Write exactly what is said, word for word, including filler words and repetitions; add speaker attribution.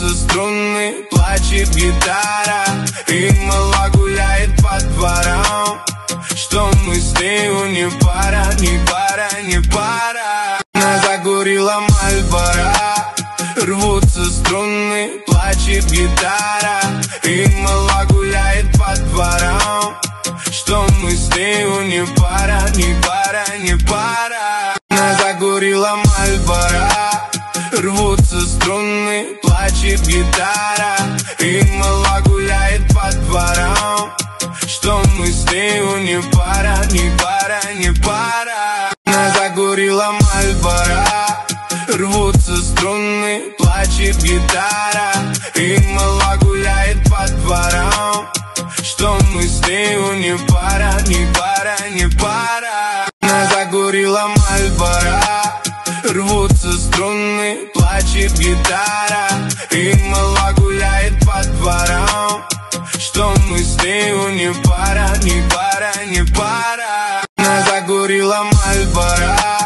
Speaker 1: Рвутся струны, плачет гитара, и мала гуляет по дворам. Что мы с нею не пара, не пара, не пара. Она закурила Мальборо. Рвутся струны, плачет гитара, и мала гуляет по дворам. Что мы с нею не пара, не пара, не пара. Она закурила Мальборо. Рвутся струны, плачет гитара, и мала гуляет по дворам. Что мы с нею не пара, не пара, не пара. Она закурила Мальборо. Рвутся струны, плачет гитара, и мала гуляет по дворам. Что мы с нею не пара, не пара, не пара. Она закурила Мальборо. Рвутся струны, плачет гитара, и мала гуляет по дворам. Что мы с нею не пара, не пара, не пара. Она закурила Мальборо.